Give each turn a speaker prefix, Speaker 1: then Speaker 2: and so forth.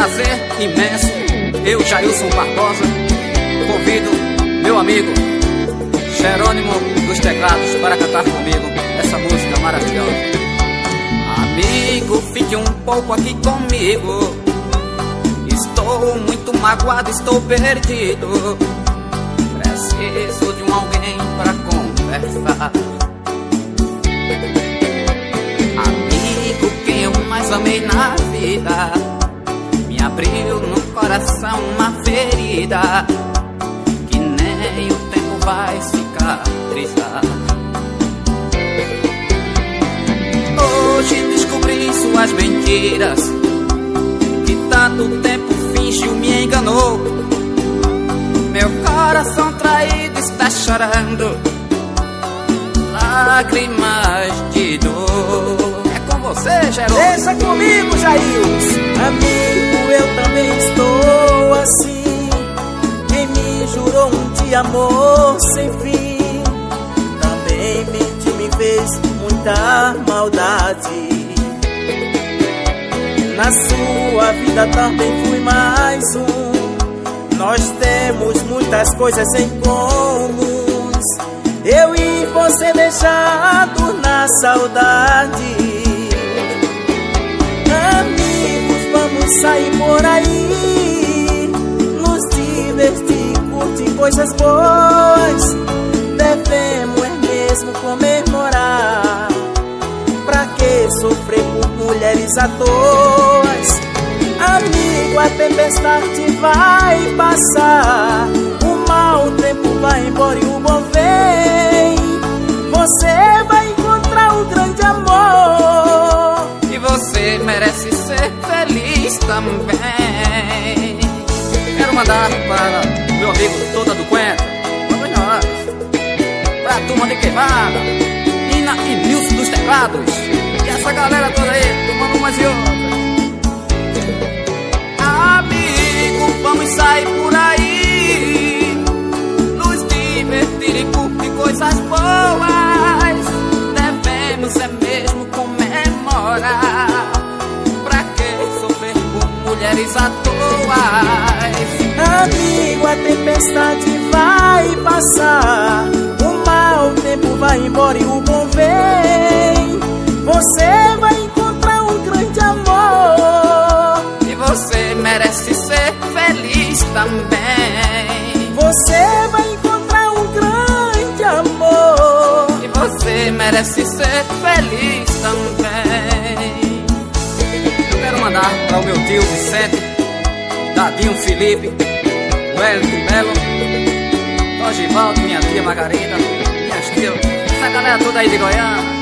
Speaker 1: prazer imenso, eu, Jailson Barbosa, convido meu amigo Jerônimo dos Teclados para cantar comigo essa música maravilhosa. Amigo, fique um pouco aqui comigo, estou muito magoado, estou perdido, preciso de um alguém para conversar. Amigo, quem eu mais amei na vida, me abriu no coração uma ferida que nem o tempo vai cicatrizar. Hoje descobri suas mentiras, que tanto tempo fingiu, me enganou. Meu coração traído está chorando lágrimas de dor. É com você, Jerônimo.
Speaker 2: Deixa comigo, Jailson.
Speaker 3: Amigo, eu também estou assim. Quem me jurou um dia amor sem fim, também mentiu, me fez muita maldade. Na sua vida também fui mais um. Nós temos muitas coisas em comum, eu e você deixado na saudade. Amigos, vamos sair por aí, nos divertir, curtir coisas boas. Devemos mesmo comemorar, pra que sofrer por mulheres à toa? Amigo, a tempestade vai passar, o mau tempo vai embora e o bom vem. Você vai encontrar um grande amor,
Speaker 1: e você merece ser feliz também. Quero mandar para meu amigo Toda do Coentro, vamos nós, pra turma de Queimada, Nina e Nilson dos Teclados, e essa galera toda aí, tomando umas e outras. Amigo, vamos sair por aí, nos divertir e curtir coisas boas. Devemos mesmo comemorar, pra que sofrer por mulheres à toa?
Speaker 3: Amigo, a tempestade vai passar, o mau tempo vai embora e o bom vem. Você vai encontrar um grande amor,
Speaker 1: e você merece ser feliz também.
Speaker 3: Você vai encontrar um grande amor,
Speaker 1: e você merece ser feliz também. Eu quero mandar para o meu tio Vicente, Dadinho Felipe, Wellington Melo, Togivaldo, minha tia Margarida, minhas tias, essa galera toda aí de Goiânia.